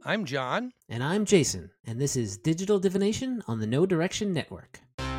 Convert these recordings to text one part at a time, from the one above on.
I'm John. And I'm Jason, and this is Digital Divination on the No Direction Network.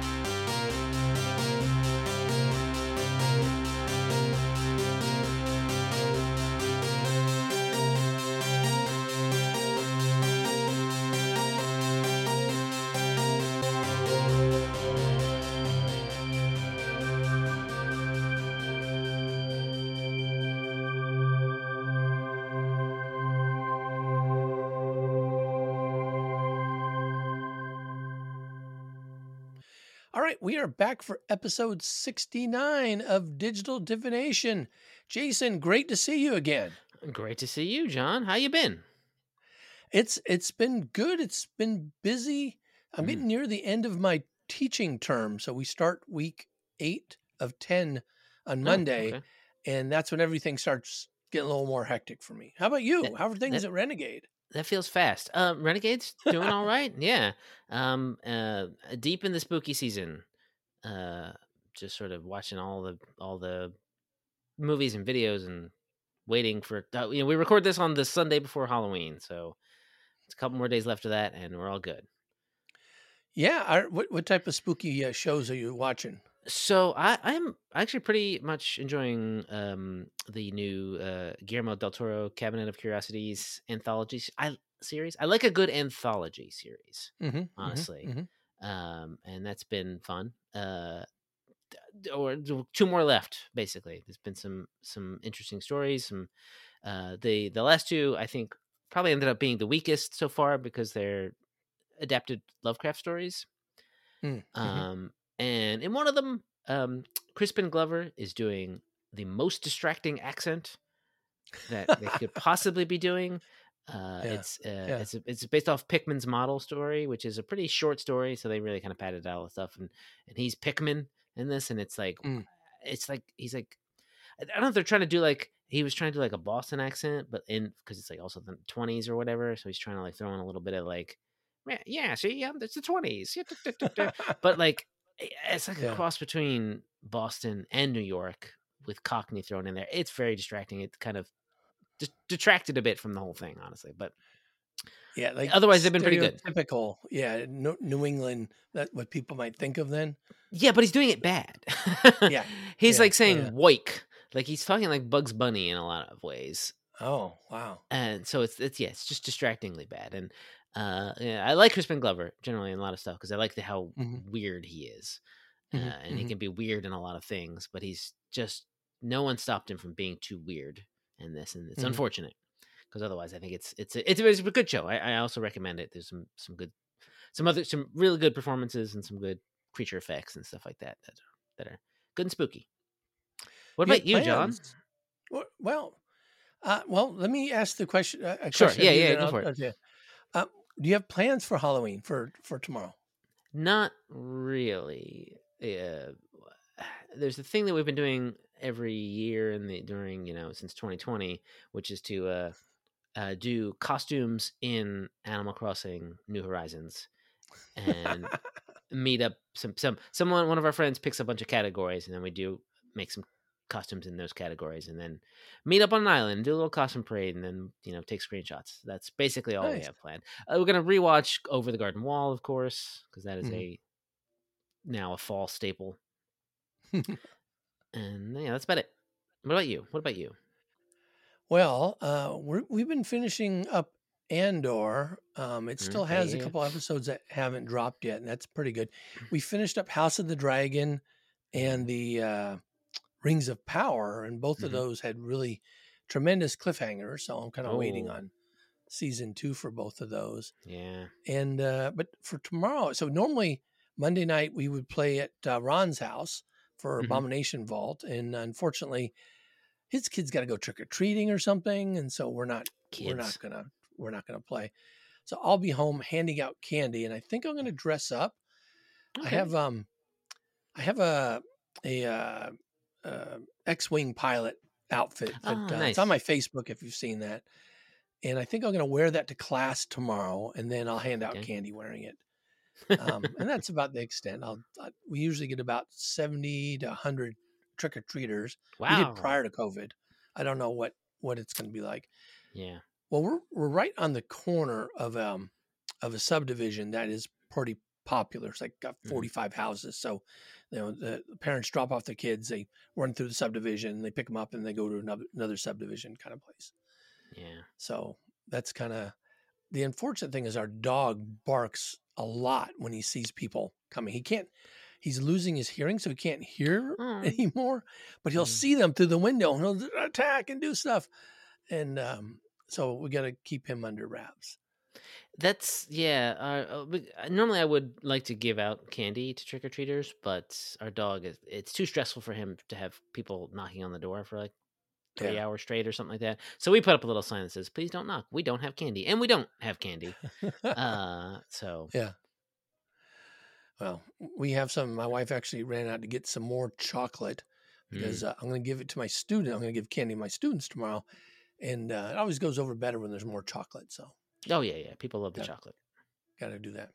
All right, we are back for episode 69 of Digital Divination. Jason, great to see you again. Great to see you, John. How you been? It's been good. It's been busy. I'm getting near the end of my teaching term, so we start week 8 of 10 on Monday, okay. and that's when everything starts getting a little more hectic for me. How about you? How are things at Renegade? That feels fast. Renegade's doing all right. Yeah. Deep in the spooky season. Just sort of watching all the movies and videos and waiting for. We record this on the Sunday before Halloween, so it's a couple more days left of that, and we're all good. Yeah. What type of spooky shows are you watching? So I'm actually pretty much enjoying the new Guillermo del Toro Cabinet of Curiosities anthology series. I like a good anthology series, honestly. And that's been fun. Or 2 more left, basically. There's been some interesting stories. The last 2 I think probably ended up being the weakest so far because they're adapted Lovecraft stories. And in one of them, Crispin Glover is doing the most distracting accent that they could possibly be doing. It's based off Pickman's model story, which is a pretty short story, so they really kind of padded out all the stuff. And he's Pickman in this, and it's like he's like, I don't know if they're trying to do like he was trying to do like a Boston accent, but because it's like also the 20s or whatever, so he's trying to like throw in a little bit of like, yeah, see, it's the 20s, but like it's like a cross between Boston and New York with Cockney thrown in there. It's very distracting. It kind of detracted a bit from the whole thing, honestly. But yeah, like otherwise they've been pretty good. Typical, yeah, New England. That what people might think of then. Yeah, but he's doing it bad. Yeah, he's like saying "woik," like he's talking like Bugs Bunny in a lot of ways. Oh wow! And so it's just distractingly bad. And I like Crispin Glover generally in a lot of stuff because I like how weird he is, and he can be weird in a lot of things. But he's just no one stopped him from being too weird in this, and it's unfortunate because otherwise I think it's a good show. I also recommend it. There's some really good performances and some good creature effects and stuff like that that are good and spooky. What about you, John? Well, let me ask the question. Sure. Yeah. Go for it. Do you have plans for Halloween for tomorrow? Not really. There's a thing that we've been doing every year during since 2020, which is to do costumes in Animal Crossing New Horizons, and meet up one of our friends picks a bunch of categories, and then we do make some costumes in those categories, and then meet up on an island, do a little costume parade, and then take screenshots. That's basically all we have planned. We're gonna rewatch Over the Garden Wall, of course, because that is now a fall staple. And yeah, that's about it. What about you? Well, we've been finishing up Andor. It still has a couple episodes that haven't dropped yet, and that's pretty good. We finished up House of the Dragon and the Rings of Power, and both of those had really tremendous cliffhangers. So I'm kind of waiting on season 2 for both of those. Yeah. And but for tomorrow, so normally Monday night we would play at Ron's house for Abomination Vault, and unfortunately, his kid's got to go trick or treating or something, and so we're not gonna play. So I'll be home handing out candy, and I think I'm gonna dress up. Okay. I have a X-wing pilot outfit. Nice. It's on my Facebook if you've seen that. And I think I'm going to wear that to class tomorrow, and then I'll hand out candy wearing it. And that's about the extent. We usually get about 70 to 100 trick-or-treaters. Wow. We did prior to COVID. I don't know what it's going to be like. Yeah. Well, we're right on the corner of a subdivision that is pretty popular. It's like got 45 houses. So, the parents drop off their kids, they run through the subdivision, they pick them up, and they go to another subdivision kind of place. Yeah. So that's kind of the unfortunate thing is our dog barks a lot when he sees people coming. He's losing his hearing, so he can't hear anymore, but he'll see them through the window and he'll attack and do stuff. And so we got to keep him under wraps. That's normally I would like to give out candy to trick-or-treaters, but our dog it's too stressful for him to have people knocking on the door for like 3 hours straight or something like that. So we put up a little sign that says, "Please don't knock. We don't have candy." And we don't have candy. So yeah. Well, we have some. My wife actually ran out to get some more chocolate because I'm going to give it to my student. I'm going to give candy to my students tomorrow. And it always goes over better when there's more chocolate. So. Oh, yeah. People love the chocolate. Got to do that.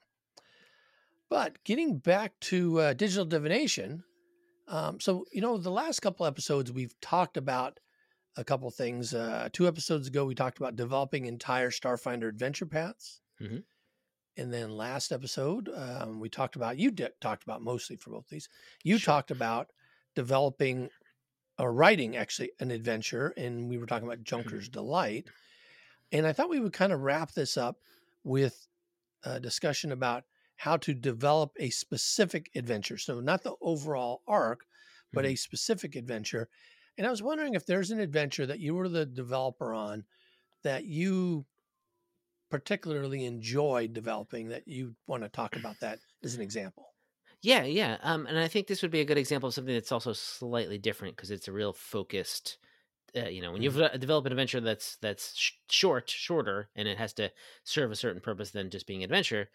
But getting back to digital divination. So, the last couple episodes, we've talked about a couple things. 2 episodes ago, we talked about developing entire Starfinder adventure paths. Mm-hmm. And then last episode, we talked about, talked about mostly for both these, talked about developing or writing actually an adventure. And we were talking about Junker's Delight. And I thought we would kind of wrap this up with a discussion about how to develop a specific adventure. So not the overall arc, but a specific adventure. And I was wondering if there's an adventure that you were the developer on that you particularly enjoyed developing that you want to talk about that as an example. Yeah. And I think this would be a good example of something that's also slightly different because it's a real focused when you develop an adventure that's shorter, and it has to serve a certain purpose than just being adventure,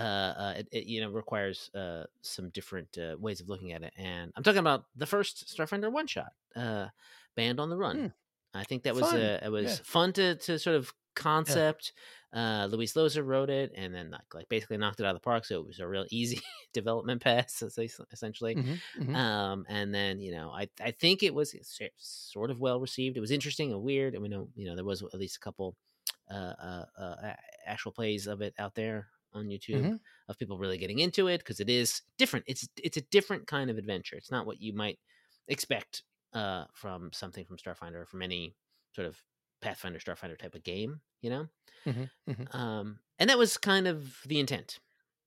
it requires some different ways of looking at it. And I'm talking about the first Starfinder one shot, Band on the Run. I think that was fun to sort of concept. Luis Loza wrote it, and then like basically knocked it out of the park. So it was a real easy development pass, essentially. And then I think it was sort of well received. It was interesting and weird, and we know there was at least a couple actual plays of it out there on YouTube of people really getting into it because it is different. It's a different kind of adventure. It's not what you might expect from something from Starfinder or from any sort of Pathfinder, Starfinder type of game, and that was kind of the intent.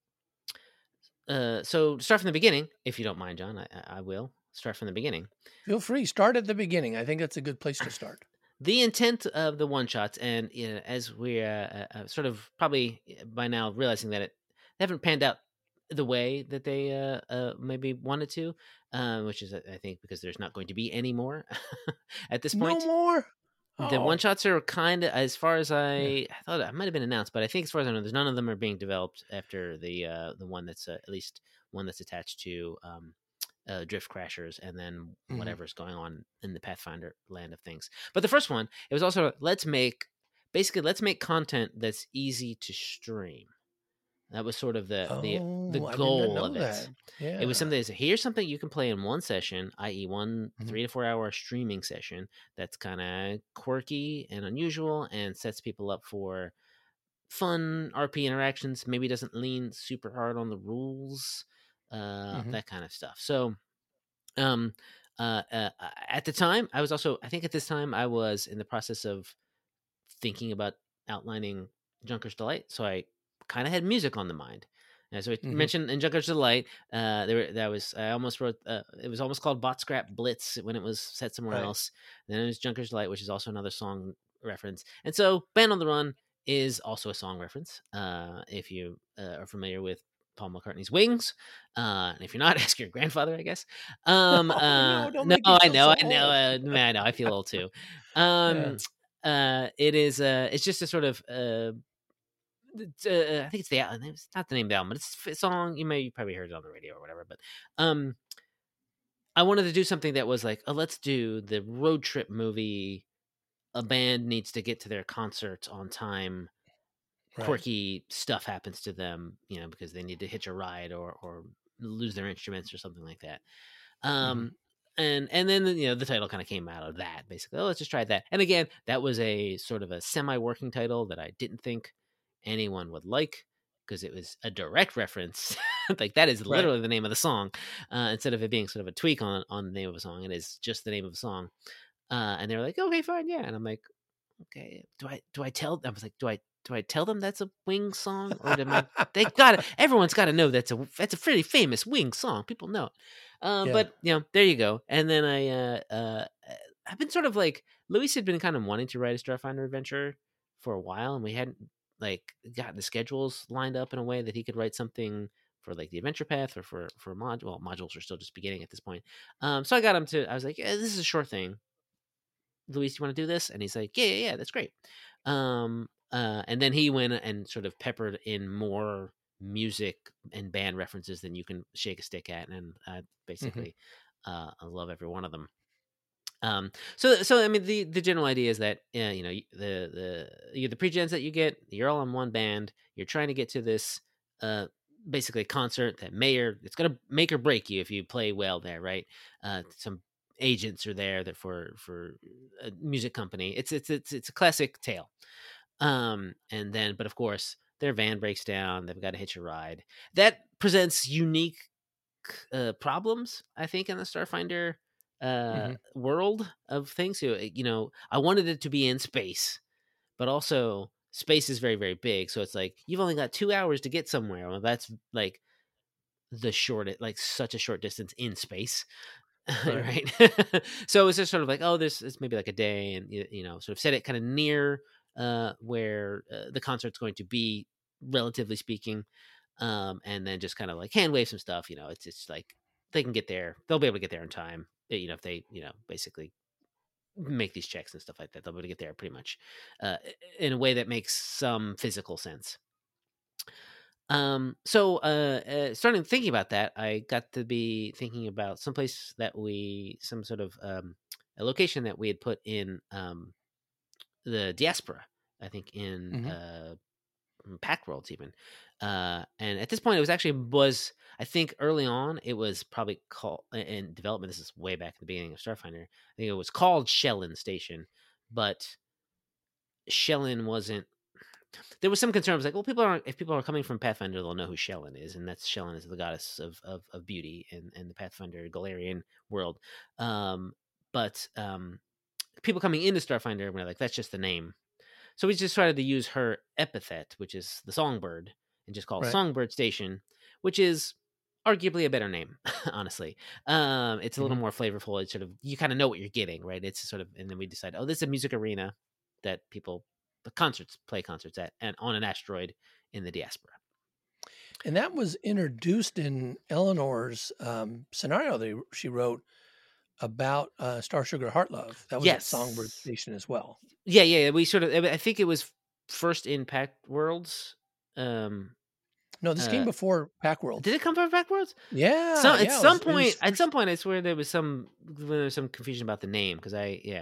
So start from the beginning, if you don't mind, John. I will start from the beginning. Feel free. Start at the beginning. I think that's a good place to start. The intent of the one shots, and as we sort of probably by now realizing that they haven't panned out the way that they maybe wanted to, which is I think because there's not going to be any more at this point. No more. The one shots are kind of, as far as I thought, it might have been announced, but I think as far as I know, there's none of them are being developed after the one that's at least one that's attached to Drift Crashers, and then whatever's going on in the Pathfinder land of things. But the first one, it was also let's make content that's easy to stream. That was sort of the goal of it. Yeah. It was something that said, here's something you can play in one session, i.e. one 3 to 4 hour streaming session that's kind of quirky and unusual and sets people up for fun RP interactions, maybe doesn't lean super hard on the rules, that kind of stuff. So at the time, I think at this time I was in the process of thinking about outlining Junker's Delight. So I kind of had music on the mind. As I mentioned in Junker's Delight, I almost wrote, it was almost called Bot Scrap Blitz when it was set somewhere else. And then it was Junker's Delight, which is also another song reference. And so Band on the Run is also a song reference. If you are familiar with Paul McCartney's Wings, and if you're not, ask your grandfather, I guess. I know, I feel old too. It is it's just a sort of I think it's not the name of the album, but it's a song you probably heard it on the radio or whatever. But I wanted to do something that was like, let's do the road trip movie. A band needs to get to their concert on time. Quirky stuff happens to them, because they need to hitch a ride or lose their instruments or something like that. and then the title kind of came out of that, basically. Oh, let's just try that. And again, that was a sort of a semi-working title that I didn't think anyone would like, because it was a direct reference. Like, that is literally the name of the song, instead of it being sort of a tweak on the name of a song. It is just the name of a song. And they were like, okay, fine, yeah. And I'm like, okay, do I tell? I was like, do I tell them that's a Wings song, or they got it? Everyone's got to know that's a pretty famous Wings song. People know it. But there you go. And then I've been sort of like, Luis had been kind of wanting to write a Starfinder adventure for a while, and we hadn't like gotten the schedules lined up in a way that he could write something for like the adventure path or for modules are still just beginning at this point. So I got him to. I was like, yeah, this is a short thing. Luis, you want to do this? And he's like, yeah, that's great. And then he went and sort of peppered in more music and band references than you can shake a stick at, and basically, I love every one of them. So I mean, the general idea is that the pre-gens that you get, you're all in one band. You're trying to get to this basically concert that it's gonna make or break you if you play well there, right? Some agents are there that for a music company. It's a classic tale. And then, but of course, their van breaks down. They've got to hitch a ride. That presents unique problems, I think, in the Starfinder world of things. So, I wanted it to be in space, but also space is very, very big. So it's like, you've only got 2 hours to get somewhere. Well, that's like the shortest, like such a short distance in space. Right. So it's just sort of like, oh, it's maybe like a day, and sort of set it kind of near where the concert's going to be, relatively speaking, and then just kind of like hand wave some stuff. It's just like they can get there, they'll be able to get there in time. If they basically make these checks and stuff like that, they'll be able to get there pretty much in a way that makes some physical sense. Starting thinking about that, I got to be thinking about some sort of a location that we had put in the diaspora, I think in Pack Worlds even. And at this point, it was I think early on, it was probably called in development. This is way back at the beginning of Starfinder. I think it was called Shellin Station, but Shellin wasn't. There was some concern. It was like, well, if people are coming from Pathfinder, they'll know who Shellin is, and that's Shellin is the goddess of beauty in the Pathfinder Galarian world. But people coming into Starfinder were like, that's just the name. So we just tried to use her epithet, which is the Songbird, and just call it Songbird Station, which is arguably a better name, honestly. It's a little more flavorful. It's sort of, you kind of know what you're getting, right? It's sort of, and then we decide, this is a music arena that people play concerts at, and on an asteroid in the diaspora. And that was introduced in Eleanor's scenario that she wrote about Star Sugar Heartlove. That was at Songbird Station as well. Yeah. We sort of, I think it was first in Pack Worlds. No, this came before Pack Worlds. Did it come from Pack Worlds? Yeah. So at some point, I swear there was some confusion about the name, because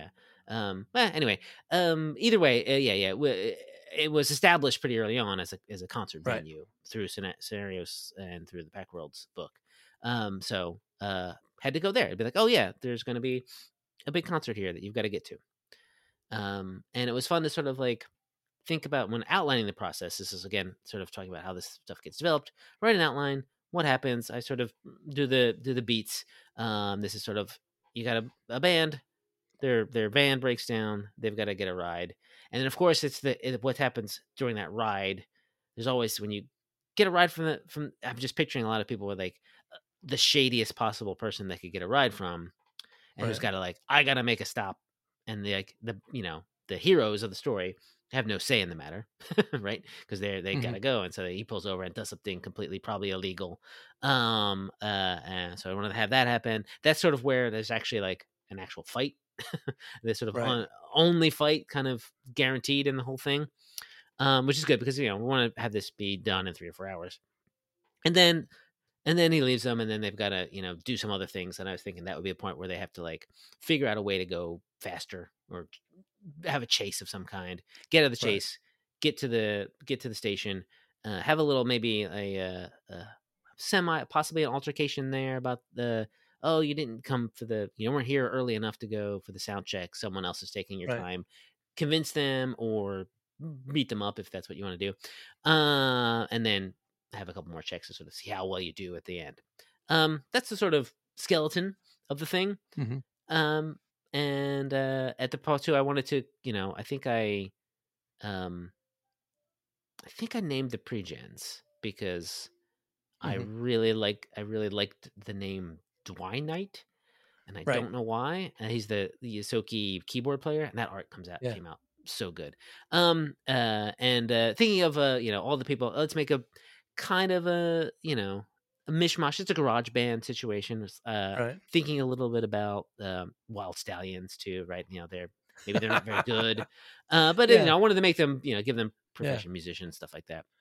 anyway, either way, it was established pretty early on as a concert venue through scenarios and through the Pack Worlds book. So had to go there. It'd be like, oh yeah, there's going to be a big concert here that you've got to get to. And it was fun to sort of like think about when outlining the process. This is again sort of talking about how this stuff gets developed. Write an outline. What happens? I sort of do the beats. This is sort of, you got a band. Their van breaks down. They've got to get a ride, and then of course it's what happens during that ride. There's always, when you get a ride from I'm just picturing a lot of people with like the shadiest possible person they could get a ride from, and who's got to like, I got to make a stop, and the heroes of the story have no say in the matter, right? Because they gotta go, and so he pulls over and does something completely probably illegal. And so I wanted to have that happen. That's sort of where there's actually like an actual fight. This sort of only fight kind of guaranteed in the whole thing, which is good, because we want to have this be done in 3 or 4 hours, and then he leaves them, and then they've got to do some other things. And I was thinking that would be a point where they have to like figure out a way to go faster, or have a chase of some kind, get out of the chase, get to the station, have a little, maybe a possibly an altercation there about oh, you didn't come for you weren't here early enough to go for the sound check. Someone else is taking your Right. time. Convince them or beat them up if that's what you want to do. And then have a couple more checks to sort of see how well you do at the end. That's the sort of skeleton of the thing. Mm-hmm. And at the part 2, I wanted to, I think I named the pre-gens because I really liked the name Dwight, and I don't know why. And he's the Yosoki keyboard player, and that art came out so good. And thinking of all the people, let's make a kind of a mishmash. It's a garage band situation. Thinking a little bit about Wild Stallions too, right? Maybe they're not very good, but I wanted to make them, give them professional musicians, stuff like that.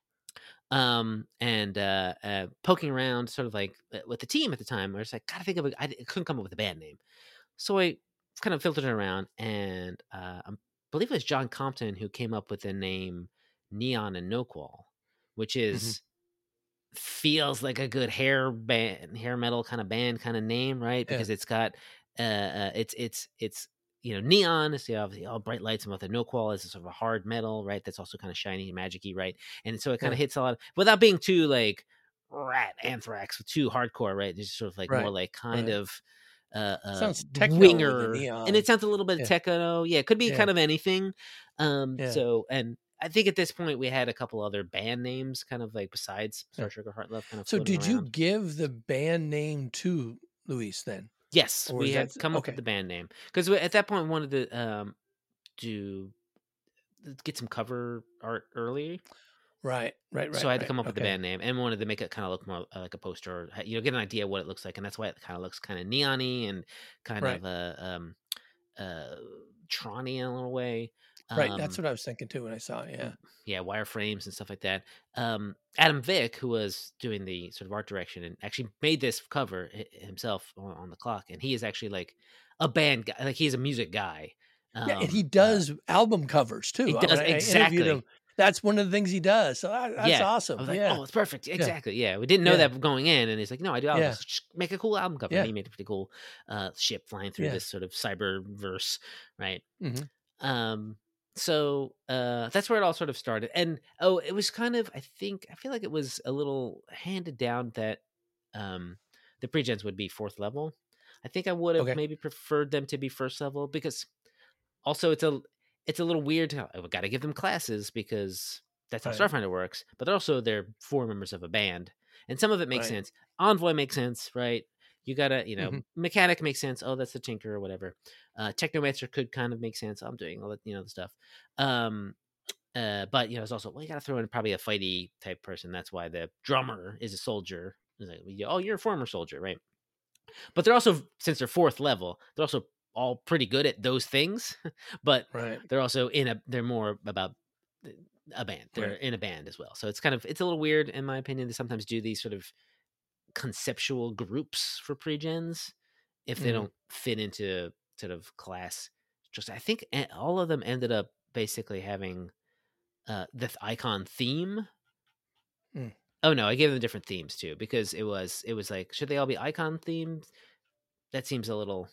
And poking around sort of like with the team at the time, I was like, gotta think of I couldn't come up with a band name. So I kind of filtered it around, and I believe it was John Compton who came up with the name Neon and Noqual, which is feels like a good hair metal kind of band kind of name, right? Because it's got it's neon is obviously all bright lights, and with the Noqual is sort of a hard metal, right? That's also kind of shiny and magic-y, right? And so it kind of hits a lot without being too like Rat, Anthrax, too hardcore, right? It's sort of like more like kind of sounds techno winger, with the neon. And it sounds a little bit techno. Yeah, it could be kind of anything. So, and I think at this point we had a couple other band names, kind of like besides Star Sugar Heart Love, kind of. So, did around. you give the band name to Luis then? Yes, we had come up with the band name because at that point we wanted to get some cover art early. Right. So I had to come up with the band name and wanted to make it kind of look more like a poster, or, get an idea of what it looks like, and that's why it kind of looks kind of neon-y and kind of Tron-y in a little way. Right, that's what I was thinking too when I saw it. Yeah, wireframes and stuff like that. Adam Vick, who was doing the sort of art direction and actually made this cover himself on the clock, and he is actually like a band guy, like he's a music guy. And he does album covers too. He does, exactly. That's one of the things he does. So that's awesome. I was like, oh, it's perfect. Exactly. Yeah. We didn't know that going in. And he's like, no, I do albums. Just make a cool album cover. And he made a pretty cool ship flying through this sort of cyberverse. Right. So that's where it all sort of started. And it was kind of, I feel like it was a little handed down that the pre-gens would be 4th level. I think I would have maybe preferred them to be 1st level, because also it's a little weird. I've got to give them classes because that's how Starfinder works. But they're 4 members of a band, and some of it makes sense. Envoy makes sense, right? You gotta, Mechanic makes sense. Oh, that's the Tinker or whatever. Technomancer could kind of make sense. I'm doing all that, the stuff. But it's also, you gotta throw in probably a fighty type person. That's why the drummer is a soldier. It's like, oh, you're a former soldier, right? But they're also, since they're 4th level, they're also all pretty good at those things, but they're also they're more about a band. They're in a band as well. So it's a little weird, in my opinion, to sometimes do these sort of conceptual groups for pre-gens if they don't fit into sort of class. Just, I think all of them ended up basically having the icon theme. Oh no, I gave them different themes too, because it was like, should they all be icon themed? That seems a little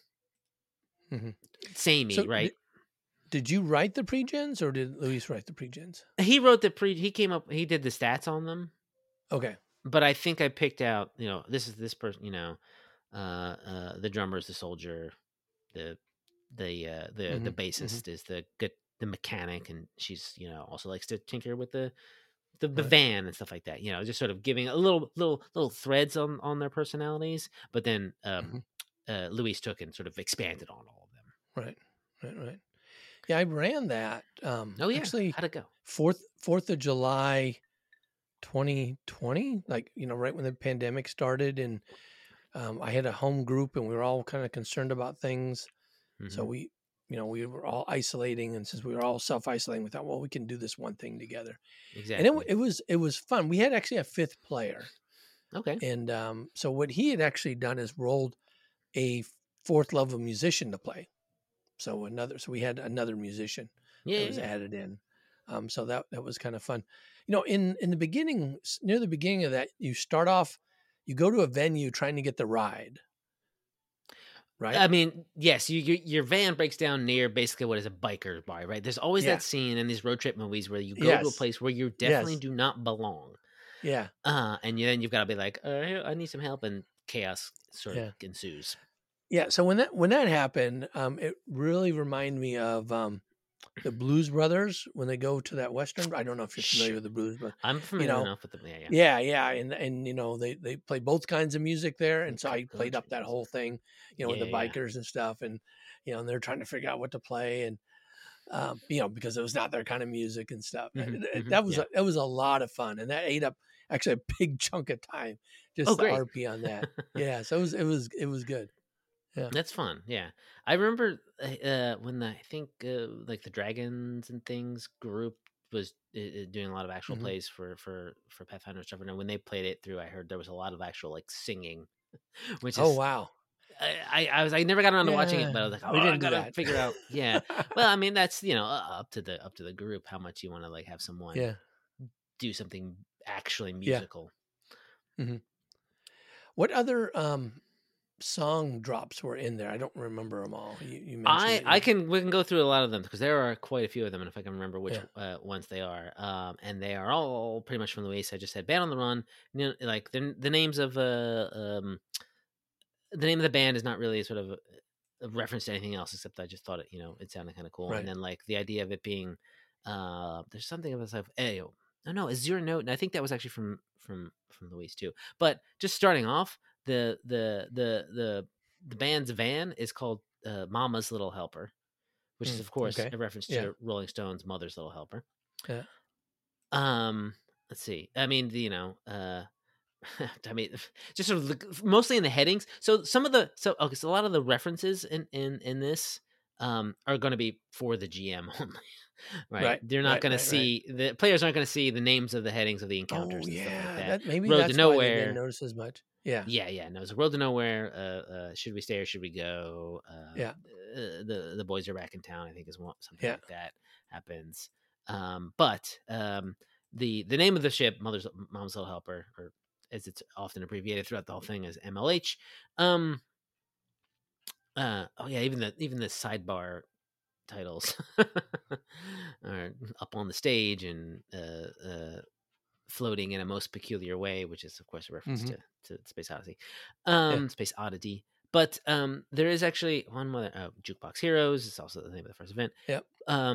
samey, right? Did you write the pre-gens, or did Luis write the pre-gens? He wrote he did the stats on them. Okay. But I think I picked out, this is this person, the drummer is the soldier, the bassist is the mechanic, and she's, also likes to tinker with the van and stuff like that. Just sort of giving a little threads on their personalities, but then Luis took and sort of expanded on all of them. Right. Yeah, I ran that. Actually, how'd it go? 4th of July, 2020. Like, right when the pandemic started, and I had a home group, and we were all kind of concerned about things. So we were all isolating, and since we were all self-isolating, we thought, well, we can do this one thing together. Exactly. And it was fun. We had actually a 5th player. Okay. And so what he had actually done is rolled a 4th level musician to play. So we had another musician that was added in. So that was kind of fun. In the beginning, near the beginning of that, you start off, you go to a venue trying to get the ride. right? I mean, yes, your van breaks down near basically what is a biker bar, right? There's always Yeah. that scene in these road trip movies where you go to a Yes. place where you definitely Yes. do not belong. Yeah. And then you've got to be like, I need some help, and chaos sort of Yeah. ensues. Yeah. So when that happened, it really reminded me of the Blues Brothers when they go to that Western. I don't know if you're familiar Sure. with the Blues, but I'm you familiar know, enough with them. Yeah, yeah. yeah, and they play both kinds of music there, and so I played up Country that music. whole thing, with the Yeah. bikers and stuff, and and they're trying to figure out what to play, and because it was not their kind of music and stuff. Yeah. That was a lot of fun, and that ate up actually a big chunk of time, Oh, just the great. RP on that. Yeah, so it was good. Yeah. That's fun. Yeah. I remember when I think like the Dragons and Things group was doing a lot of actual Hmm. plays for Pathfinder and stuff. And when they played it through, I heard there was a lot of actual like singing, which Oh is wow. I never got around to watching it, Yeah, but I was like, oh, we I didn't do gotta that. figure out. Yeah. Well, I mean, that's up to the group how much you want to like have someone Yeah, do something actually yeah. musical. Hmm. What other song drops were in there? I don't remember them all. You mentioned that I you. can we can go through a lot of them because there are quite a few of them, and if I can remember which Yeah. ones they are, and they are all pretty much from Luis. I just said "Band on the Run." Like the names of the name of the band is not really sort of a reference to anything else, except I just thought it sounded kind of cool, and Right. then like the idea of it being there's something about like no, a zero note, and I think that was actually from Luis too. But just starting off, the band's van is called Mama's Little Helper, which is Mm, of course okay. a reference Yeah. to Rolling Stones' Mother's Little Helper. Yeah. Um, let's see. I mean, I mean, just sort of mostly in the headings. So so a lot of the references in this are going to be for the GM only, right? Right. They're not Right. going to Right. Right. see the players aren't going to see the names of the headings of the Oh encounters and stuff like yeah. that. That maybe Road to that's why they didn't Nowhere. notice as much. Yeah. Yeah, yeah. No, it's a Road to Nowhere. Should we stay or should we go? Yeah. The boys are back in town. I think is something Yeah. like that happens. But the name of the ship, Mom's Little Helper, or as it's often abbreviated throughout the whole thing, is MLH. Oh yeah, even the sidebar titles are up on the stage and floating in a most peculiar way, which is of course a reference Hmm. to Space Odyssey, Yeah. Space Oddity. But there is actually one more Jukebox Heroes. It's also the name of the first event. Yep.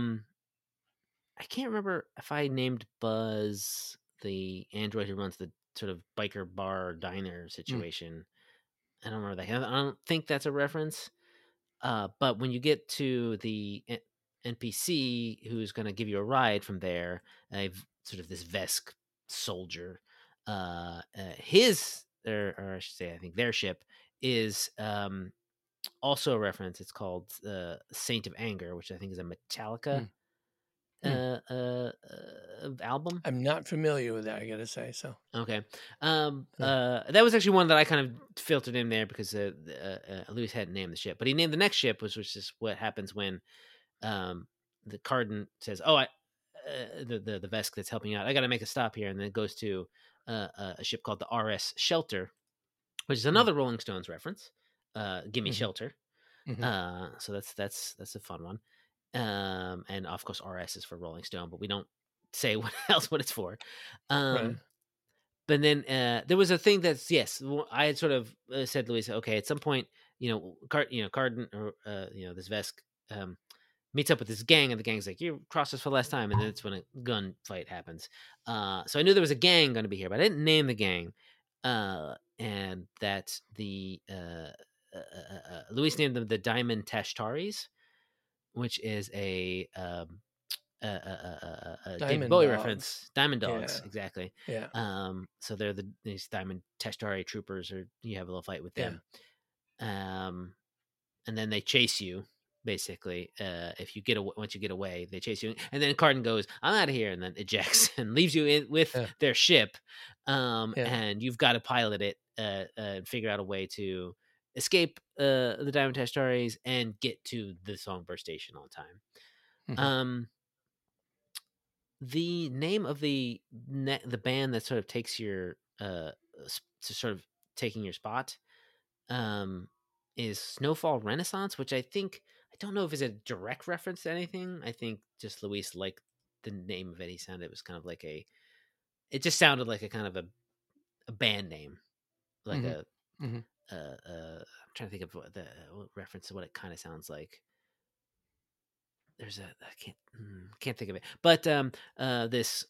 I can't remember if I named Buzz the android who runs the sort of biker bar diner Mm. situation. I don't remember that. I don't think that's a reference. But when you get to the NPC who's going to give you a ride from there, sort of this Vesk soldier, his or I should say, I think their ship is also a reference. It's called Saint of Anger, which I think is a Metallica Mm. Mm. album. I'm not familiar with that. I gotta say. So. Okay. Yeah. That was actually one that I kind of filtered in there because Lewis hadn't named the ship, but he named the next ship, which is what happens when the Carden says, "Oh, the Vesk that's helping out, I got to make a stop here," and then it goes to a ship called the RS Shelter, which is Mm. another Rolling Stones reference. Gimme Hmm. Shelter. Hmm. So that's a fun one. And of course RS is for Rolling Stone, but we don't say what it's for. Right. But then there was a thing that's I had sort of said to Louisa, okay, at some point, Carden or this Vesk meets up with this gang, and the gang's like, "You crossed us for the last time," and then it's when a gunfight happens. So I knew there was a gang going to be here, but I didn't name the gang, and that the Luis named them the Diamond Tashtaris, which is a David Diamond Bowie Dogs. reference. Diamond Yeah. Dogs, exactly. Yeah. So they're these Diamond Testari troopers, or you have a little fight with Yeah. them. And then they chase you. Basically, if you once you get away, they chase you, and then Carden goes, "I'm out of here," and then ejects and leaves you in with Yeah. their ship. Yeah. And you've got to pilot it and figure out a way to escape the Diamond Testaris and get to the Songbird Station on time. Hmm. The name of the band that sort of takes your to sort of taking your spot is Snowfall Renaissance, which I don't know if it's a direct reference to anything. I think just Luis liked the name of it. He sounded, it was kind of like it just sounded like a kind of a band name, like I'm trying to think of what reference to what it kind of sounds like. There's I can't think of it, but this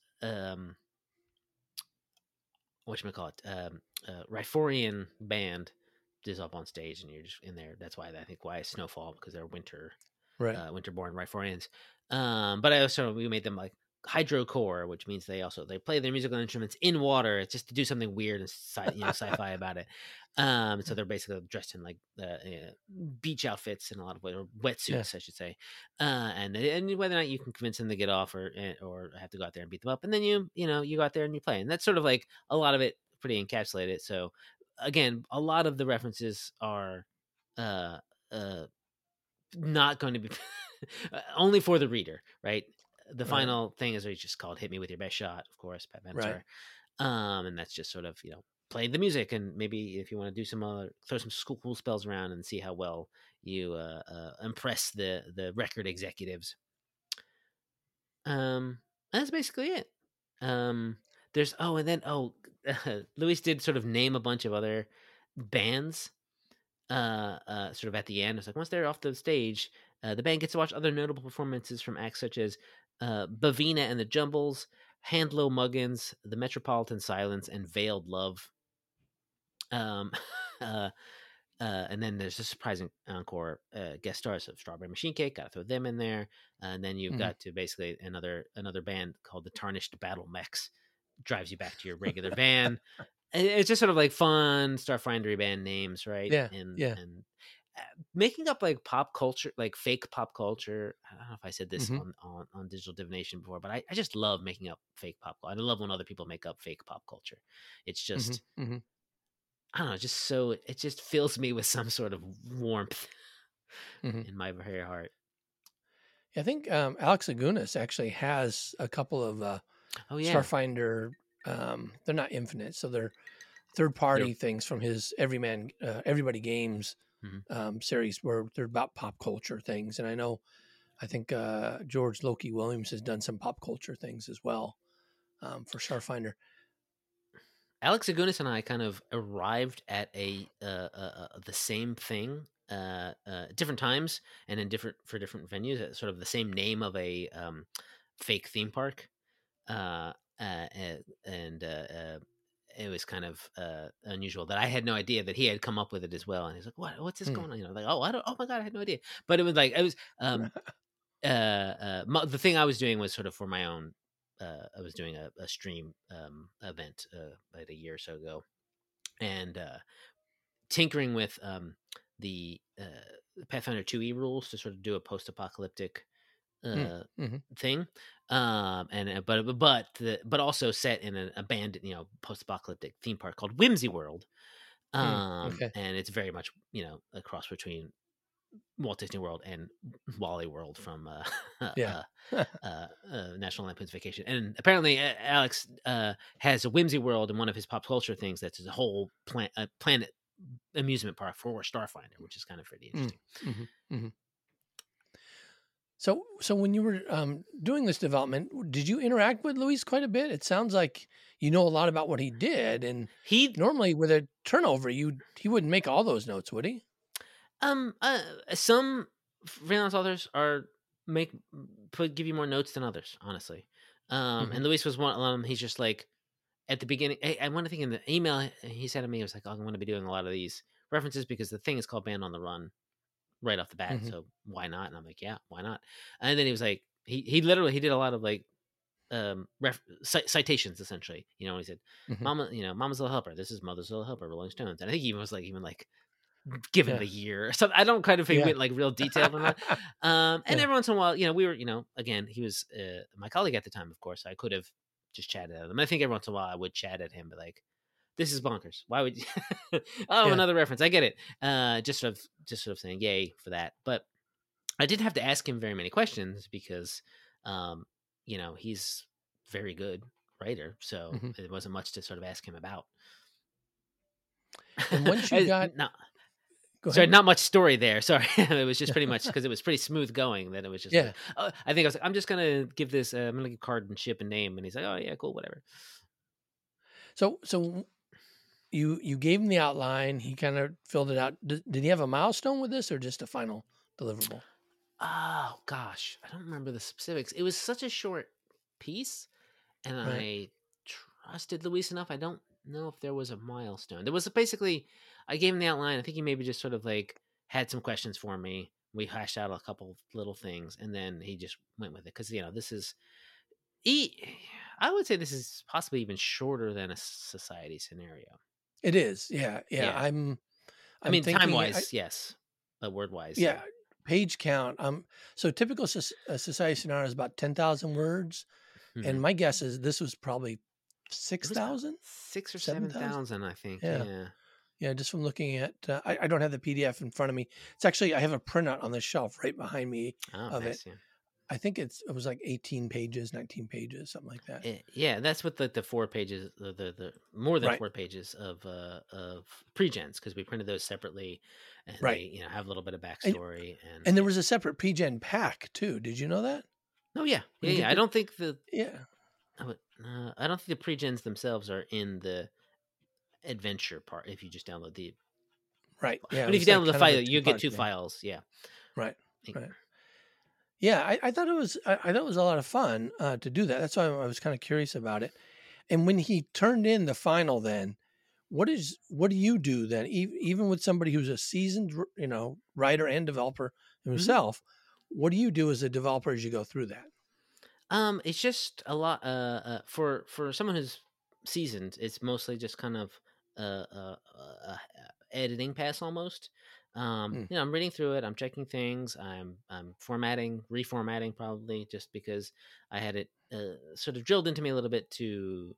whatchamacallit, Riforian band is up on stage, and you're just in there. That's why I think why Snowfall, because they're winterborn Riforians. But I also, we made them like hydrocore, which means they play their musical instruments in water. It's just to do something weird and sci-fi about it. So they're basically dressed in like beach outfits in a lot of ways, or wetsuits, I should say. And whether or not you can convince them to get off or have to go out there and beat them up, and then you go out there and you play, and that's sort of like a lot of it pretty encapsulated. So again, a lot of the references are not going to be only for the reader, right? The final thing is just called "Hit Me with Your Best Shot," of course, Pat Benatar. And that's just sort of play the music, and maybe if you want to do some throw some cool spells around and see how well you impress the record executives. That's basically it. There's Luis did sort of name a bunch of other bands sort of at the end. It's like once they're off the stage, the band gets to watch other notable performances from acts such as Bavina and the Jumbles, Handlow Muggins, the Metropolitan Silence, and Veiled Love. And then there's a surprising encore guest stars of Strawberry Machine Cake. Got to throw them in there. And then you've got to basically another band called the Tarnished Battle Mechs. Drives you back to your regular van. It's just sort of like fun Starfindery band names, right? And making up like pop culture, like fake pop culture. I don't know if I said this on Digital Divination before, but I just love making up fake pop culture. I love when other people make up fake pop culture. It's just I don't know, it just fills me with some sort of warmth in my very heart. I think Alex Agunas actually has a couple of Starfinder. They're not infinite, so they're third-party things from his Everybody Games series, where they're about pop culture things. And I think George Loki Williams has done some pop culture things as well for Starfinder. Alex Agunas and I kind of arrived at the same thing different times and for different venues at sort of the same name of a fake theme park. And it was kind of unusual that I had no idea that he had come up with it as well. And he's like, what's this going on? Like, oh my God, I had no idea. But it was the thing I was doing was sort of for my own. I was doing a stream event like a year or so ago, and tinkering with the Pathfinder 2e rules to sort of do a post-apocalyptic thing, but also set in an abandoned post-apocalyptic theme park called Whimsy World, and it's very much a cross between Walt Disney World and Wally World from National Lampoon's Vacation. And apparently Alex has a Whimsy World in one of his pop culture things that's a whole planet amusement park for Starfinder, which is kind of pretty interesting. So when you were doing this development, did you interact with Luis quite a bit? It sounds like you know a lot about what he did, and he normally with a turnover, he wouldn't make all those notes, would he? Some freelance authors give you more notes than others, honestly. And Luis was one of them. He's just like at the beginning. I want to think in the email he sent to me, he was like, "I'm going to be doing a lot of these references because the thing is called Band on the Run right off the bat. So why not?" And I'm like, "Yeah, why not?" And then he was like, he literally did a lot of like citations essentially. He said, "Mama, Mama's Little Helper. This is Mother's Little Helper, Rolling Stones." And I think he was even given the year or something. I don't kind of think went like real detailed on that. And every once in a while, we were, again, he was my colleague at the time, of course. I could have just chatted at him. I think every once in a while I would chat at him, but like, this is bonkers. Why would you? Another reference. I get it. Just sort of saying yay for that. But I didn't have to ask him very many questions because, he's very good writer. So it wasn't much to sort of ask him about. And once you got Go Sorry, ahead. not much story there. Sorry, it was just pretty much because it was pretty smooth going. Then it was just Yeah. like, I think I was like, I'm just gonna give this, I'm gonna give card and ship and name, and he's like, oh yeah, cool, whatever. So you gave him the outline. He kind of filled it out. Did he have a milestone with this, or just a final deliverable? Oh gosh, I don't remember the specifics. It was such a short piece, and Right. I trusted Luis enough. I don't know if there was a milestone. There was basically, I gave him the outline. I think he maybe just sort of like had some questions for me. We hashed out a couple little things, and then he just went with it because this is I would say this is possibly even shorter than a society scenario. It is. Yeah. Yeah. Yeah, I'm I mean time thinking. wise, yes, but word wise, Yeah. Page count. So typical society scenario is about 10,000 words, and my guess is this was probably It was about 6,000, 6 or 7,000. 7,000, I think. Yeah. Yeah. Yeah, just from looking at, I don't have the PDF in front of me. It's actually, I have a printout on the shelf right behind me Oh, of it. nice. Yeah. I think it was like 18 pages, 19 pages, something like that. Yeah, that's what the 4 pages, the more than Right. 4 pages of pre-gens, because we printed those separately, and Right. they have a little bit of backstory, And there was a separate pre-gen pack too. Did you know that? oh yeah, When you yeah. get I don't think yeah. I don't think the pre-gens themselves are in the adventure part. If you just download the Right. Yeah. but if you download the file, you get 2 files. Yeah. Right. Right. Yeah, I thought it was. I thought it was a lot of fun to do that. That's why I was kind of curious about it. And when he turned in the final, then what do you do then? Even with somebody who's a seasoned, writer and developer himself, what do you do as a developer as you go through that? It's just a lot. For someone who's seasoned, it's mostly just kind of editing pass almost. I'm reading through it. I'm checking things. I'm formatting, reformatting probably just because I had it sort of drilled into me a little bit to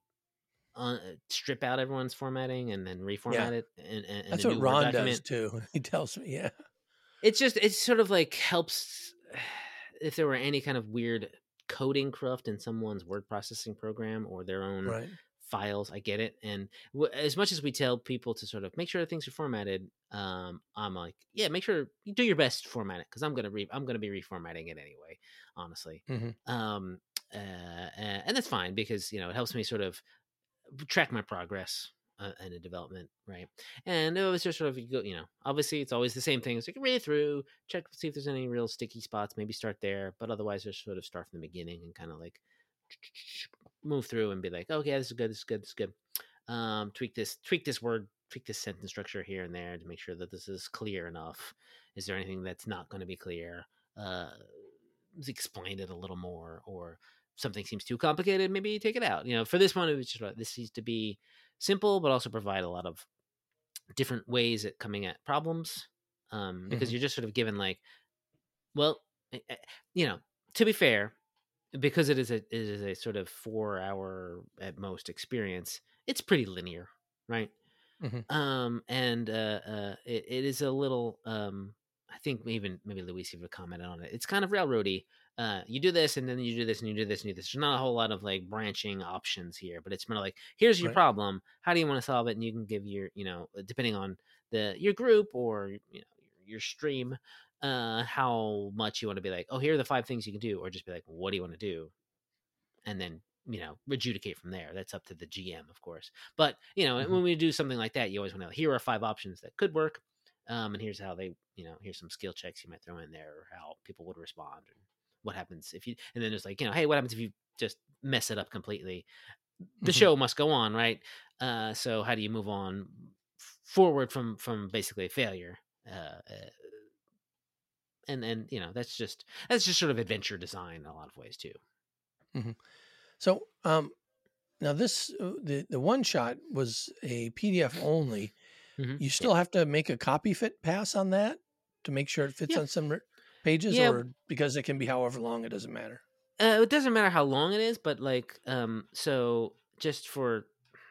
strip out everyone's formatting and then reformat it in That's a what new Ron Word document. does too. He tells me, yeah. It's sort of like helps if there were any kind of weird coding cruft in someone's word processing program or their own files. I get it. And as much as we tell people to sort of make sure things are formatted, I'm like, yeah, make sure you do your best to format it because I'm gonna be reformatting it anyway, honestly. And that's fine because it helps me sort of track my progress in a development, right? And it was just sort of obviously it's always the same thing. It's like read through, check, see if there's any real sticky spots, maybe start there, but otherwise just sort of start from the beginning and kind of like move through and be like, okay, this is good, this is good, this is good. Tweak this word, tweak this sentence structure here and there to make sure that this is clear enough. Is there anything that's not going to be clear? Explain it a little more, or something seems too complicated, maybe take it out. For this one, it was just this needs to be simple, but also provide a lot of different ways at coming at problems. Because you're just sort of given like, well, to be fair, because it is a sort of 4-hour at most experience, it's pretty linear, right? And it is a little I think maybe Luis even commented on it. It's kind of railroady. You do this, and then you do this, and you do this, and you do this. There's not a whole lot of like branching options here, but it's more like, here's your problem. How do you want to solve it? And you can give your, depending on your group or your stream, how much you want to be like, oh, here are the 5 things you can do, or just be like, what do you want to do? And then adjudicate from there. That's up to the GM, of course. But when we do something like that, you always want to, here are 5 options that could work. And here's how they, here's some skill checks you might throw in there, or how people would respond, and what happens if you, and then there's like, hey, what happens if you just mess it up completely? The show must go on, right? So how do you move on forward from basically a failure? And that's just sort of adventure design in a lot of ways too. So now this the one shot was a PDF only. You still have to make a copy fit pass on that to make sure it fits on some pages, or because it can be however long, it doesn't matter. It doesn't matter how long it is, but like so just for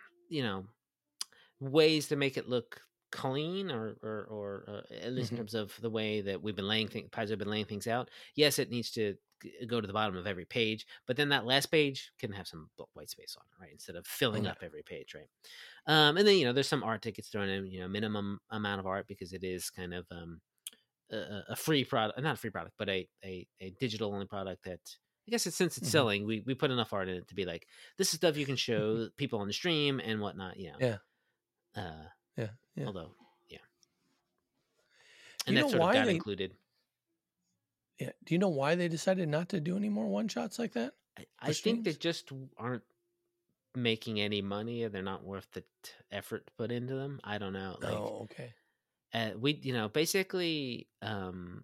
ways to make it look clean, or at least in terms of the way that we've been laying things out. Yes, it needs to go to the bottom of every page, but then that last page can have some white space on it, right? Instead of filling up every page, right? And then there's some art that gets thrown in, minimum amount of art, because it is kind of a free product, not a free product, but a digital only product that, I guess since it's selling, we put enough art in it to be like, this is stuff you can show people on the stream and whatnot, Yeah. Although, and that sort of got included. Yeah. Do you know why they decided not to do any more one shots like that? I think they just aren't making any money, and they're not worth the effort to put into them. I don't know. Okay. We, basically, on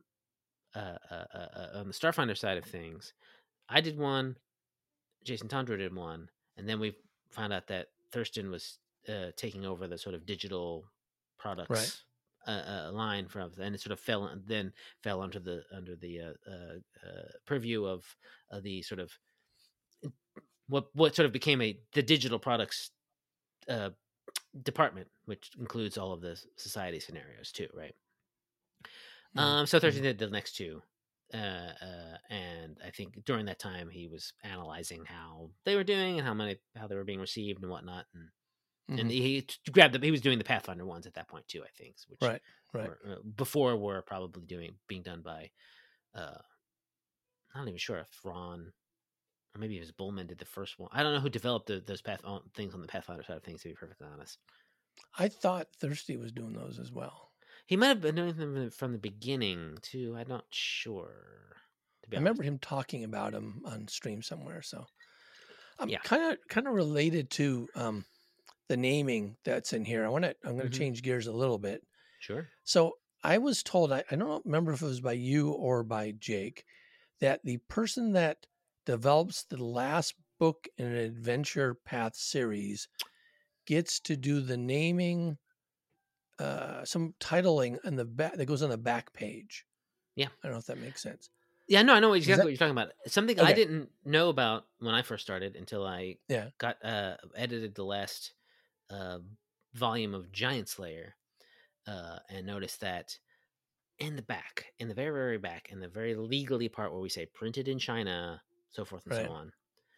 the Starfinder side of things, I did one, Jason Tondreau did one, and then we found out that Thurston was taking over the sort of digital products line from, and it sort of fell under the purview of the sort of what sort of became the digital products department, which includes all of the society scenarios too, right? So Thurston did the next two. And I think during that time he was analyzing how they were doing and how they were being received and whatnot, and he grabbed he was doing the Pathfinder ones at that point too, I think, which right before were probably being done by I'm not even sure if Ron or maybe it was Bullman did the first one. I don't know who developed those things on the Pathfinder side of things, to be perfectly honest. I thought Thirsty was doing those as well. He might have been doing them from the beginning too. I'm not sure. I remember him talking about them on stream somewhere. So, kind of related to the naming that's in here. I'm going to change gears a little bit. Sure. So I was told, I don't remember if it was by you or by Jake, that the person that develops the last book in an Adventure Path series gets to do the naming. Some titling on the back that goes on the back page. Yeah. I don't know if that makes sense. Yeah, no, I know exactly what you're talking about. Something I didn't know about when I first started until I got edited the last volume of Giant Slayer, and noticed that in the back, in the very, very back, in the very legally part where we say printed in China, so forth and so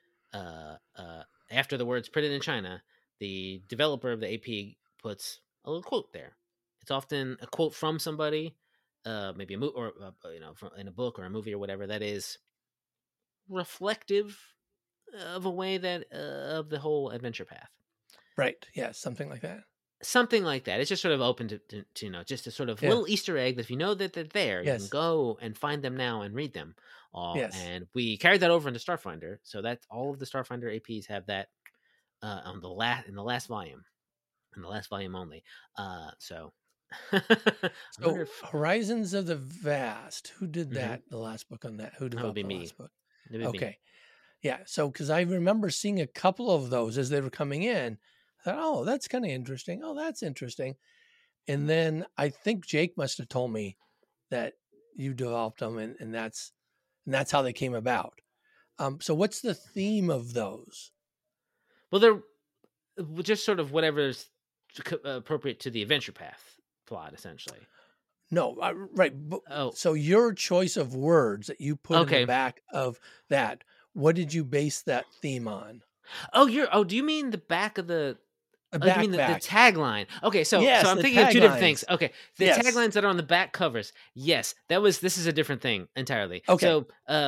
on, after the words printed in China, the developer of the AP puts a little quote there. It's often a quote from somebody, maybe a movie or in a book or a movie or whatever, that is reflective of a way that of the whole adventure path. Right. Yeah. Something like that. Something like that. It's just sort of open to just a sort of little Easter egg that if you know that they're there, you can go and find them now and read them all. And we carried that over into Starfinder, so that all of the Starfinder APs have that on in the last volume. In the last volume only. So Horizons of the Vast, who did that? The last book on that? Who developed the last book? Okay. Yeah. So, because I remember seeing a couple of those as they were coming in. I thought, oh, that's kind of interesting. Oh, that's interesting. And then I think Jake must have told me that you developed them, and that's how they came about. So what's the theme of those? Well, they're just sort of whatever's appropriate to the adventure path plot, essentially. No, right. So your choice of words that you put in the back of that, what did you base that theme on? Do you mean the back of the tagline? Okay, so I'm thinking of two different things. Okay, the taglines that are on the back covers. Yes, this is a different thing entirely. Okay. So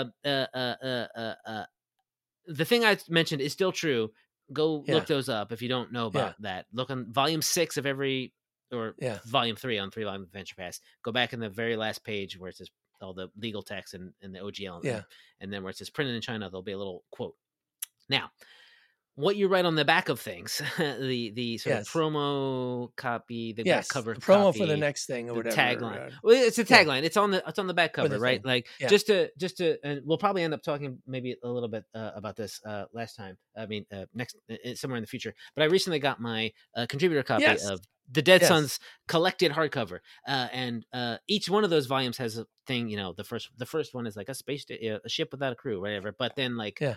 the thing I mentioned is still true. Go look those up if you don't know about that. Look on volume 6 of every, or volume 3 on 3 Volume Adventure Pass. Go back in the very last page where it says all the legal text and the OGL. And then where it says printed in China, there'll be a little quote. Now, what you write on the back of things, the sort of promo copy, the back cover the promo copy, for the next thing or whatever. Tagline. Well, it's a tagline. It's on the back cover, right? Like just to, and we'll probably end up talking maybe a little bit about this next somewhere in the future. But I recently got my contributor copy of the Dead Sons collected hardcover, and each one of those volumes has a thing. The first one is like a ship without a crew, whatever. But then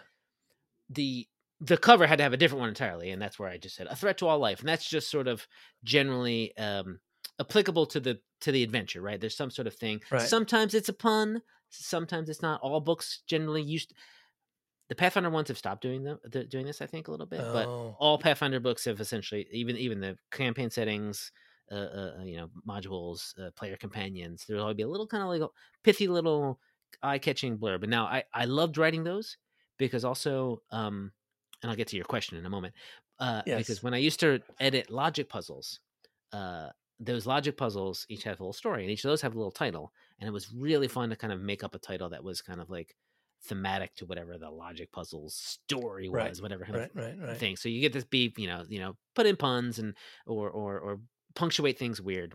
the cover had to have a different one entirely, and that's where I just said a threat to all life, and that's just sort of generally applicable to the adventure, right? There's some sort of thing. Right. Sometimes it's a pun, Sometimes it's not. All books generally used. The Pathfinder ones have stopped doing this, I think, a little bit. But all Pathfinder books have essentially, even the campaign settings, modules, player companions. There'll always be a little kind of like a pithy little eye-catching blurb. And now I loved writing those because also, and I'll get to your question in a moment. Because when I used to edit logic puzzles, those logic puzzles each have a little story, and each of those have a little title, and it was really fun to kind of make up a title that was kind of like thematic to whatever the logic puzzle's story was, whatever kind of thing. So you get this beep, put in puns and or punctuate things weird.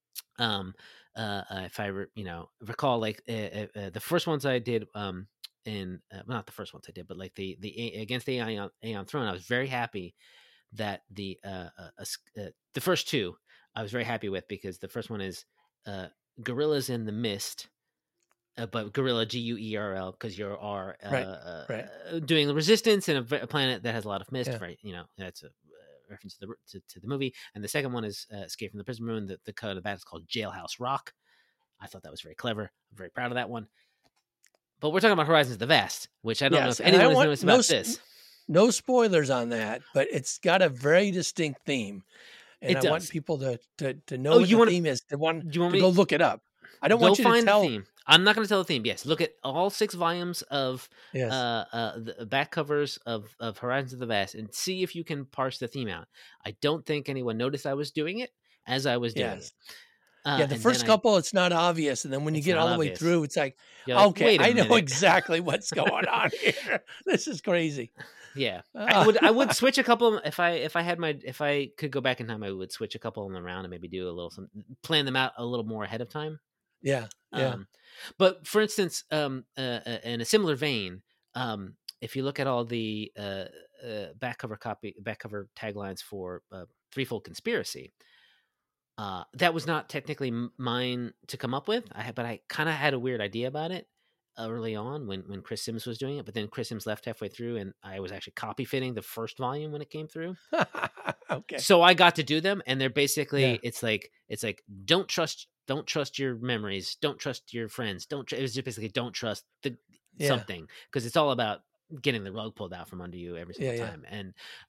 If I recall, like the first ones I did, not the first ones I did, but like the against the Aeon Throne, I was very happy that the first two I was very happy with, because the first one is Gorillas in the Mist. But Guerrilla, Guerl, because you are doing resistance in a planet that has a lot of mist, right? That's a reference to the movie. And the second one is Escape from the Prison Room. The code of that is called Jailhouse Rock. I thought that was very clever. I'm very proud of that one. But we're talking about Horizons of the Vast, which I don't know if anyone knows about this. No spoilers on that, but it's got a very distinct theme. And I want people to know what the theme is. To go look it up. I don't want you to tell. The theme. I'm not going to tell the theme. Yes, look at all 6 volumes of the back covers of Horizons of the Vast and see if you can parse the theme out. I don't think anyone noticed I was doing it as I was doing it. The first couple, it's not obvious. And then when you get all the way through, it's like, okay, I know exactly what's going on here. This is crazy. Yeah. I would switch a couple if I could go back in time, I would switch a couple of them around and maybe do a little plan them out a little more ahead of time. Yeah. But for instance, in a similar vein, if you look at all the back cover taglines for Threefold Conspiracy, that was not technically mine to come up with. But I kind of had a weird idea about it early on when Chris Sims was doing it. But then Chris Sims left halfway through, and I was actually copy fitting the first volume when it came through. Okay. So I got to do them, and they're basically it's like don't trust your memories, don't trust your friends, it was just basically don't trust something, because it's all about getting the rug pulled out from under you every single time. And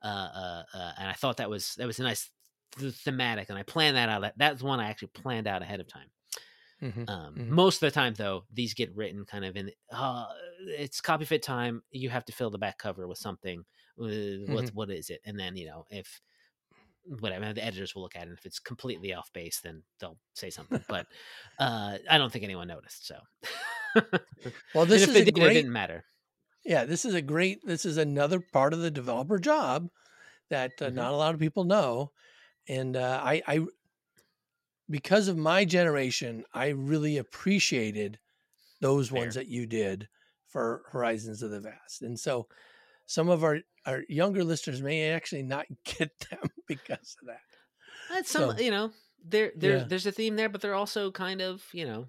I thought that was a nice thematic, and I planned that out. That's one I actually planned out ahead of time. Most of the time, though, these get written kind of in it's copy fit time. You have to fill the back cover with something. What is it? And then if whatever, the editors will look at it. If it's completely off base, then they'll say something. But I don't think anyone noticed. So, well, this is it didn't matter. Yeah, this is another part of the developer job that not a lot of people know, and I because of my generation, I really appreciated those ones that you did for Horizons of the Vast, and so some of our younger listeners may actually not get them because of that. That's there's a theme there, but they're also kind of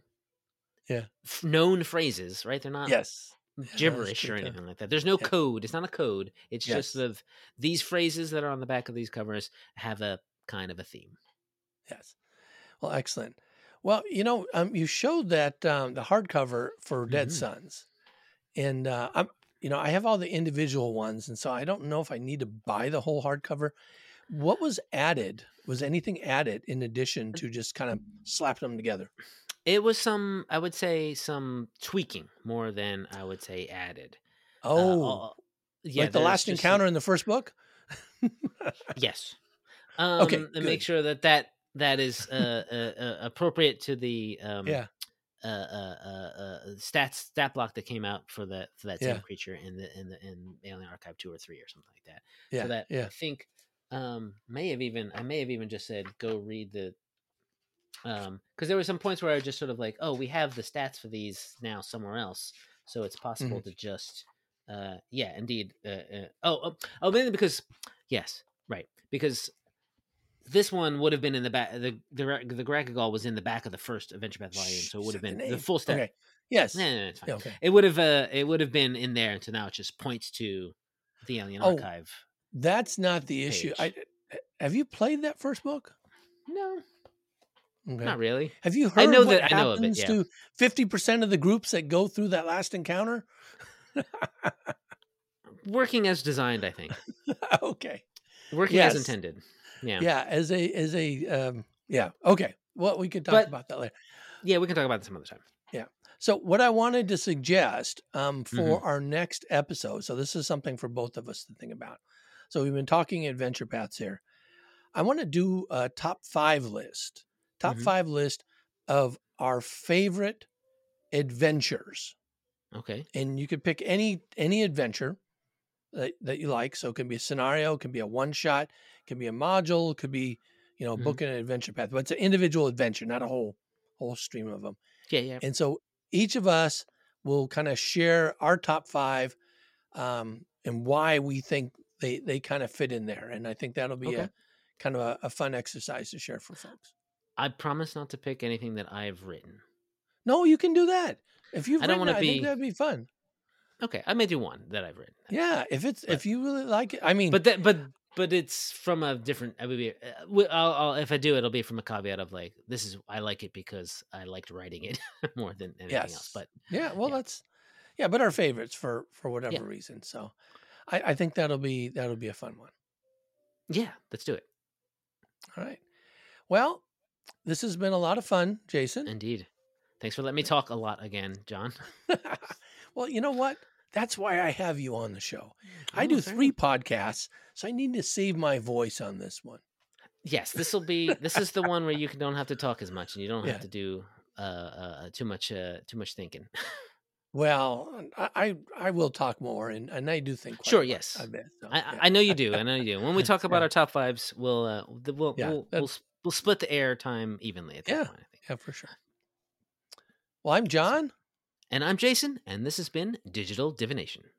known phrases, right? They're not gibberish or anything like that. There's no code. It's not a code. It's just these phrases that are on the back of these covers have a kind of a theme. Yes. Well, excellent. Well, you showed that the hardcover for Dead Sons, and I have all the individual ones, and so I don't know if I need to buy the whole hardcover. What was added? Was anything added in addition to just kind of slapping them together? It was I would say some tweaking more than I would say added. Like the last encounter in the first book? Yes. Okay. And make sure that is appropriate to the stat block that came out for that same creature in Alien Archive 2 or 3 or something like that. Yeah. So that I think I may have even just said go read the because there were some points where I was just sort of like, oh, we have the stats for these now somewhere else, so it's possible to just indeed mainly because because this one would have been in the back. The Gragagal was in the back of the first Adventure Path volume, so it would have been the full stat. Okay. Yes. No, it's fine. Okay. It would have been in there, and so now it just points to the Alien Archive. That's not the issue. Have you played that first book? No. Okay. Not really. Have you heard what happens to 50% of the groups that go through that last encounter? Working as designed, I think. Okay. Working as intended. Yeah. Yeah. Yeah. Okay. Well, we could talk about that later. Yeah, we can talk about this some other time. Yeah. So what I wanted to suggest for our next episode, so this is something for both of us to think about. So we've been talking adventure paths here. I want to do a top 5 list of our favorite adventures. Okay. And you could pick any adventure that you like. So it can be a scenario, it can be a one shot, it can be a module, it could be, booking an adventure path, but it's an individual adventure, not a whole stream of them. Yeah, yeah. And so each of us will kind of share our top 5 and why we think they kind of fit in there. And I think that'll be a kind of a fun exercise to share for folks. I promise not to pick anything that I've written. No, you can do that. If you've written it, I think that'd be fun. Okay, I may do one that I've written. Yeah, if you really like it, I mean, but it's from a different. I would be. I'll if I do, it'll be from a caveat of like, this is I like it because I liked writing it more than anything else. But that's but our favorites for whatever reason. So, I think that'll be a fun one. Yeah, let's do it. All right. Well, this has been a lot of fun, Jason. Indeed. Thanks for letting me talk a lot again, John. Well, you know what? That's why I have you on the show. I do 3 podcasts, so I need to save my voice on this one. Yes, this is the one where you don't have to talk as much and you don't have to do too much thinking. Well, I will talk more, and I do think. Sure, yes, I know you do. I know you do. When we talk about our top 5s, we'll split the air time evenly at that point. I think. Yeah, for sure. Well, I'm John. And I'm Jason, and this has been Digital Divination.